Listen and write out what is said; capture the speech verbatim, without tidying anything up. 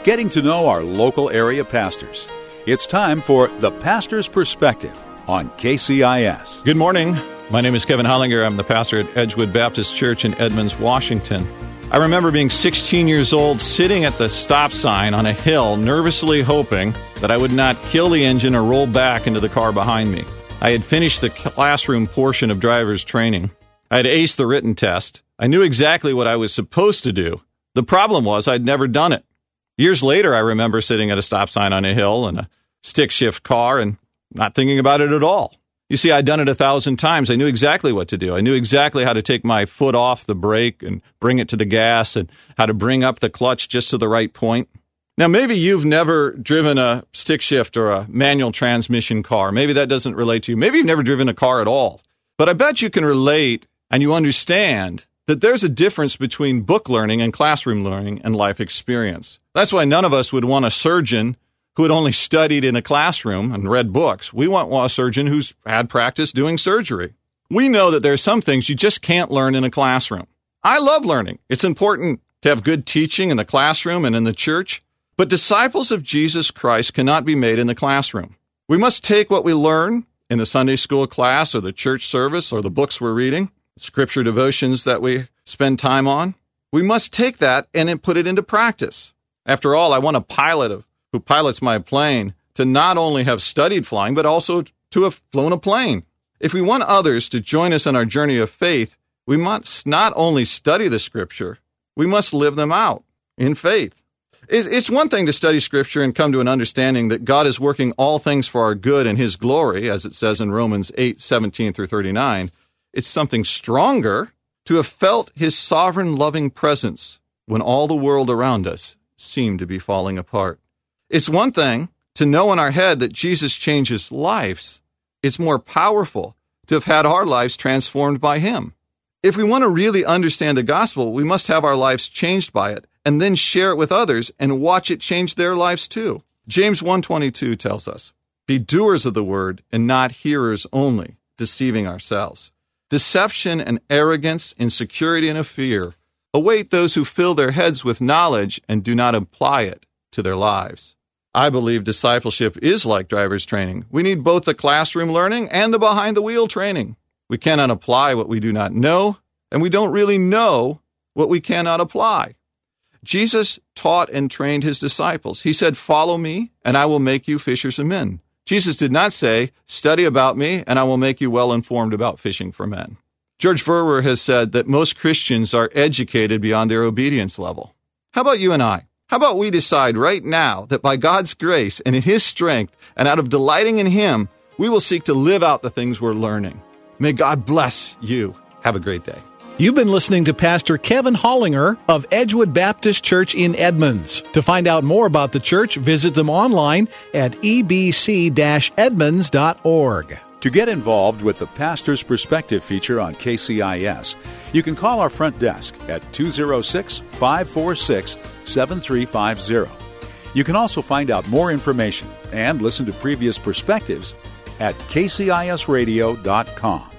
getting to know our local area pastors. It's time for The Pastor's Perspective on K C I S. Good morning. My name is Kevin Hollinger. I'm the pastor at Edgewood Baptist Church in Edmonds, Washington. I remember being sixteen years old, sitting at the stop sign on a hill, nervously hoping that I would not kill the engine or roll back into the car behind me. I had finished the classroom portion of driver's training. I had aced the written test. I knew exactly what I was supposed to do. The problem was I'd never done it. Years later, I remember sitting at a stop sign on a hill in a stick-shift car and not thinking about it at all. You see, I'd done it a thousand times. I knew exactly what to do. I knew exactly how to take my foot off the brake and bring it to the gas and how to bring up the clutch just to the right point. Now, maybe you've never driven a stick shift or a manual transmission car. Maybe that doesn't relate to you. Maybe you've never driven a car at all. But I bet you can relate and you understand that there's a difference between book learning and classroom learning and life experience. That's why none of us would want a surgeon who had only studied in a classroom and read books. We want a surgeon who's had practice doing surgery. We know that there are some things you just can't learn in a classroom. I love learning. It's important to have good teaching in the classroom and in the church, but disciples of Jesus Christ cannot be made in the classroom. We must take what we learn in the Sunday school class or the church service or the books we're reading, scripture devotions that we spend time on. We must take that and then put it into practice. After all, I want a pilot of who pilots my plane to not only have studied flying, but also to have flown a plane. If we want others to join us on our journey of faith, we must not only study the Scripture, we must live them out in faith. It's one thing to study Scripture and come to an understanding that God is working all things for our good and His glory, as it says in Romans eight, seventeen through thirty-nine. It's something stronger to have felt His sovereign, loving presence when all the world around us seemed to be falling apart. It's one thing to know in our head that Jesus changes lives. It's more powerful to have had our lives transformed by Him. If we want to really understand the gospel, we must have our lives changed by it and then share it with others and watch it change their lives too. James one twenty-two tells us, "Be doers of the word and not hearers only, deceiving ourselves." Deception and arrogance, insecurity and a fear await those who fill their heads with knowledge and do not apply it to their lives. I believe discipleship is like driver's training. We need both the classroom learning and the behind-the-wheel training. We cannot apply what we do not know, and we don't really know what we cannot apply. Jesus taught and trained His disciples. He said, "Follow me, and I will make you fishers of men." Jesus did not say, "Study about me, and I will make you well-informed about fishing for men." George Verwer has said that most Christians are educated beyond their obedience level. How about you and I? How about we decide right now that by God's grace and in His strength and out of delighting in Him, we will seek to live out the things we're learning. May God bless you. Have a great day. You've been listening to Pastor Kevin Hollinger of Edgewood Baptist Church in Edmonds. To find out more about the church, visit them online at e b c dash edmonds dot org. To get involved with the Pastor's Perspective feature on K C I S, you can call our front desk at two oh six, five four six, seven three five zero. You can also find out more information and listen to previous perspectives at k c i s radio dot com.